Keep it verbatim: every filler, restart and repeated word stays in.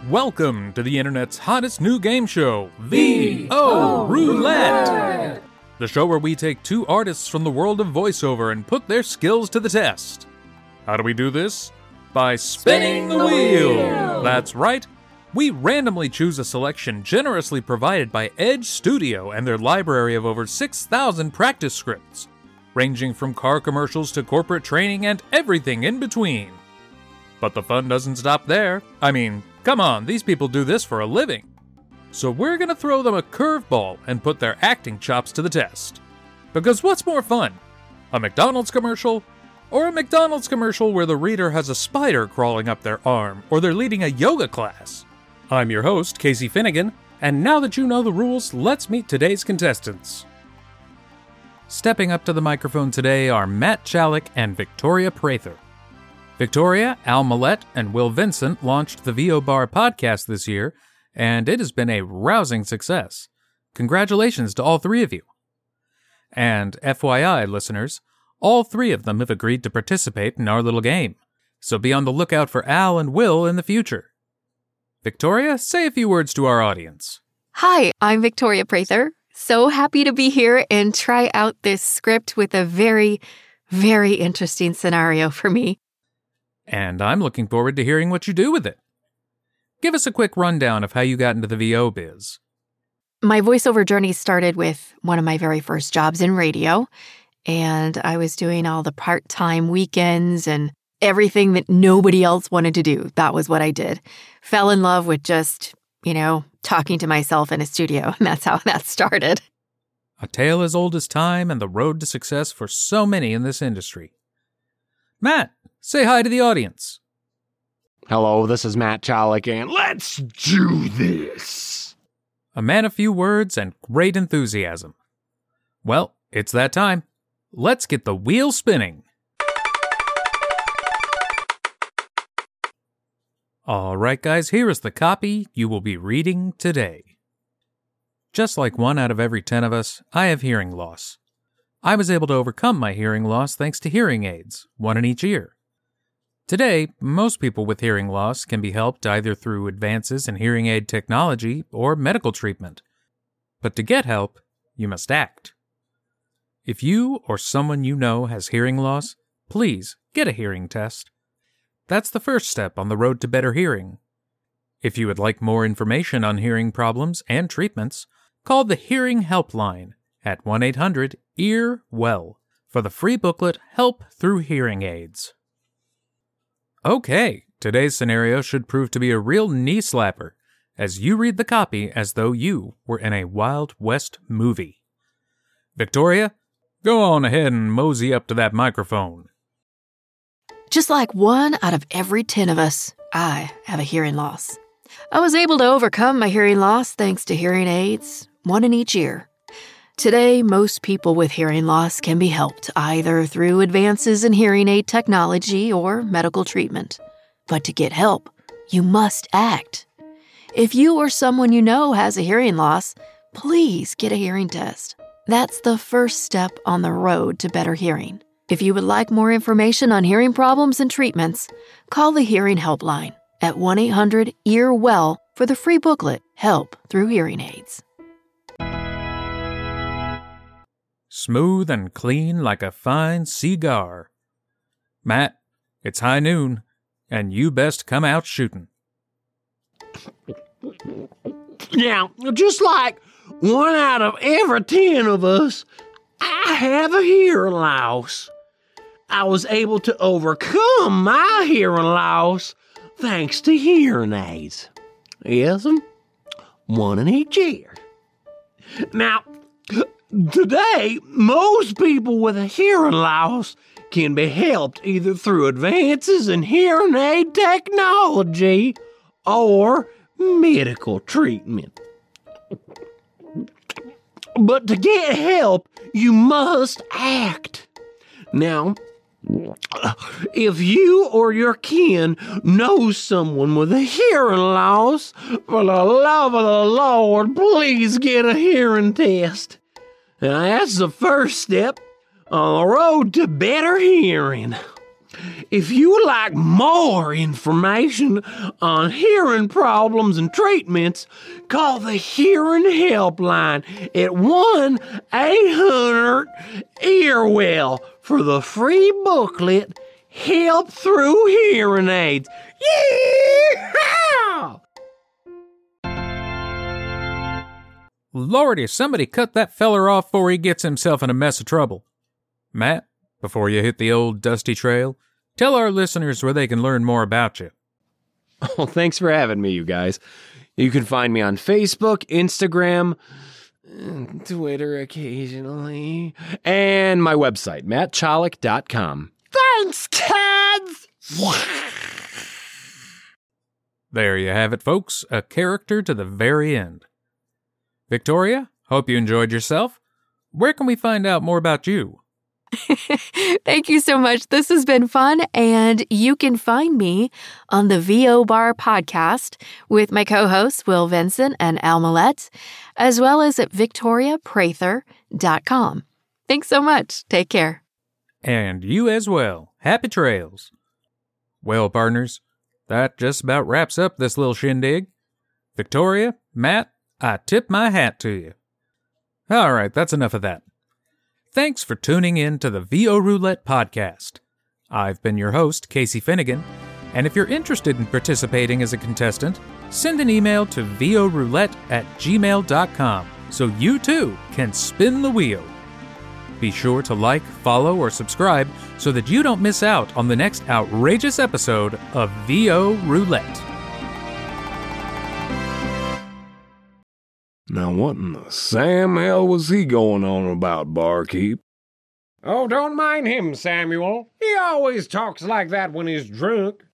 Welcome to the internet's hottest new game show, V O Roulette! The show where we take two artists from the world of voiceover and put their skills to the test. How do we do this? By spinning, spinning the, the wheel. wheel! That's right. We randomly choose a selection generously provided by Edge Studio and their library of over six thousand practice scripts, ranging from car commercials to corporate training and everything in between. But the fun doesn't stop there. I mean, come on, these people do this for a living. So we're gonna throw them a curveball and put their acting chops to the test. Because what's more fun? A McDonald's commercial? Or a McDonald's commercial where the reader has a spider crawling up their arm, or they're leading a yoga class? I'm your host, Casey Finnegan, and now that you know the rules, let's meet today's contestants. Stepping up to the microphone today are Matt Chalik and Victoria Prather. Victoria, Al Millett, and Will Vincent launched the V O Bar podcast this year, and it has been a rousing success. Congratulations to all three of you. And F Y I, listeners, all three of them have agreed to participate in our little game, so be on the lookout for Al and Will in the future. Victoria, say a few words to our audience. Hi, I'm Victoria Prather. So happy to be here and try out this script with a very, very interesting scenario for me. And I'm looking forward to hearing what you do with it. Give us a quick rundown of how you got into the V O biz. My voiceover journey started with one of my very first jobs in radio, and I was doing all the part-time weekends and everything that nobody else wanted to do. That was what I did. Fell in love with just, you know, talking to myself in a studio, and that's how that started. A tale as old as time and the road to success for so many in this industry. Matt, say hi to the audience. Hello, this is Matt Chalik, and let's do this! A man of few words and great enthusiasm. Well, it's that time. Let's get the wheel spinning. All right, guys, here is the copy you will be reading today. Just like one out of every ten of us, I have hearing loss. I was able to overcome my hearing loss thanks to hearing aids, one in each ear. Today, most people with hearing loss can be helped either through advances in hearing aid technology or medical treatment. But to get help, you must act. If you or someone you know has hearing loss, please get a hearing test. That's the first step on the road to better hearing. If you would like more information on hearing problems and treatments, call the Hearing Helpline at one eight hundred E A R W E L L for the free booklet Help Through Hearing Aids. Okay, today's scenario should prove to be a real knee slapper as you read the copy as though you were in a Wild West movie. Victoria, go on ahead and mosey up to that microphone. Just like one out of every ten of us, I have a hearing loss. I was able to overcome my hearing loss thanks to hearing aids, one in each ear. Today, most people with hearing loss can be helped either through advances in hearing aid technology or medical treatment. But to get help, you must act. If you or someone you know has a hearing loss, please get a hearing test. That's the first step on the road to better hearing. If you would like more information on hearing problems and treatments, call the Hearing Helpline at one eight hundred E A R W E L L for the free booklet Help Through Hearing Aids. Smooth and clean like a fine cigar. Matt, it's high noon, and you best come out shooting. Now, just like one out of every ten of us, I have a hearing loss. I was able to overcome my hearing loss thanks to hearing aids. Yes, one in each ear. Now, today, most people with a hearing loss can be helped either through advances in hearing aid technology or medical treatment. But to get help, you must act. Now, if you or your kin know someone with a hearing loss, for the love of the Lord, please get a hearing test. Now, that's the first step on the road to better hearing. If you would like more information on hearing problems and treatments, call the Hearing Helpline at one eight hundred earwell for the free booklet, Help Through Hearing Aids. Yeah! Lordy, somebody cut that feller off before he gets himself in a mess of trouble. Matt, before you hit the old dusty trail, tell our listeners where they can learn more about you. Oh, thanks for having me, you guys. You can find me on Facebook, Instagram, Twitter occasionally, and my website, matt chalik dot com. Thanks, kids! There you have it, folks. A character to the very end. Victoria, hope you enjoyed yourself. Where can we find out more about you? Thank you so much. This has been fun, and you can find me on the V O Bar podcast with my co-hosts Will Vincent and Al Millette, as well as at victoria prather dot com. Thanks so much. Take care. And you as well. Happy trails. Well, partners, that just about wraps up this little shindig. Victoria, Matt, I tip my hat to you. All right, that's enough of that. Thanks for tuning in to the V O Roulette podcast. I've been your host, Casey Finnegan, and if you're interested in participating as a contestant, send an email to voroulette at gmail dot com so you too can spin the wheel. Be sure to like, follow, or subscribe so that you don't miss out on the next outrageous episode of V O Roulette. Now, what in the Sam hell was he going on about, barkeep? Oh, don't mind him, Samuel. He always talks like that when he's drunk.